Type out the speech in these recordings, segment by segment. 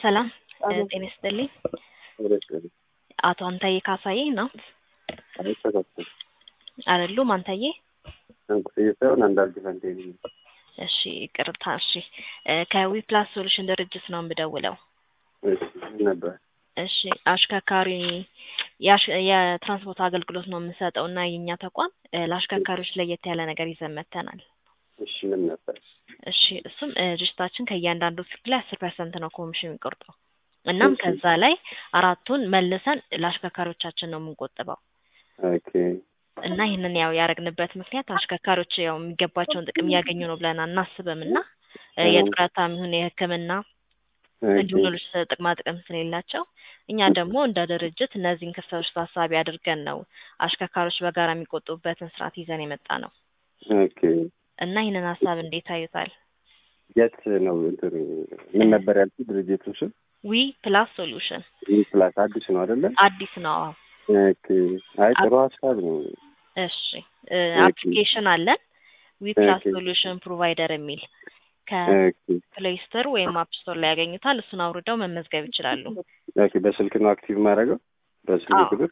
ሰላም ጤና ይስጥልኝ አቶ አንታዬ ካሳዬ ነው አይደሉም አንታዬ እሺ ይቅርታ እሺ ከዊፕላስ ሶሉሽን ድርጅት ነው የምደውለው እሺ አሽከርካሪ የትራንስፖርት አገልግሎት ነው የምንሰጠውና የኛ ተቋም ለአሽከርካሪዎች ለየት ያለ ነገር ይዘን መጥተናል እሺ ምን ነበር እሺ እሱም ድርጅታችን ከእያንዳንዱ ትርፍ ላይ 10% ነው ኮሚሽን የሚቆርጠው እናም ከዛ ላይ አራቱን መልሰን ለአሽከርካሪዎቻችን ነው የምንቆጥበው ኦኬ እና ይሄንን ያው ያረግንበት ምክንያት አሽከርካሪዎች ያው የሚገባቸውን ጥቅም ያገኙ ነው ብለን አናስብምና የጡረታም ይሁን የሕክምና እንዲሁም ሌሎች ጥቅማ ጥቅም ስለሌላቸው እኛ ደግሞ እንደ ድርጅት እነዚህን ክፍተቶች ታሳቢ አድርገን ነው አሽከርካሪዎች በጋራ የሚቆጥቡበትን ስርዓት ይዘን የመጣ ነው ኦኬ እና ይሄንን ሐሳብ እንዴት ታዩታል የት ነው እንትን ምን ነበር ያልኩት ድርጅቱ ስም ዊፕላስ ሶሉሽን ዊፕላስ አዲስ ነው አይደለ አዲስ ነው ኦኬ አይ ጥሩ ሐሳብ ነው እሺ አፕሊኬሽን አለን ዊፕላስ ሶሉሽን ፕሮቫይደር የሚል ከፕሌይ ስቶር ወይም አፕ ስቶር ላይ ያገኙታል እሱን አውርደው መመዝገብ ይችላሉ ኦኬ በስልክ ነው አክቲቭ ማድረገው በስልክ ቁጥር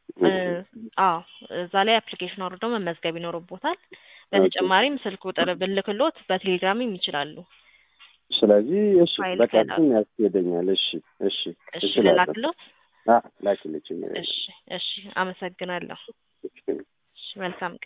እዛ ላይ አፕሊኬሽን አውርደው መመዝገብ ይኖርቦታል በተጨማሪም ስልክ ቁጥር ብልክሎት በቴሌግራምም ይችላሉ ስለዚህ እሺ በቃም ያስፈልገኛል እሺ ላክሎት ላክልኝ እሺ አመሰግናለሁ እሺ መልካም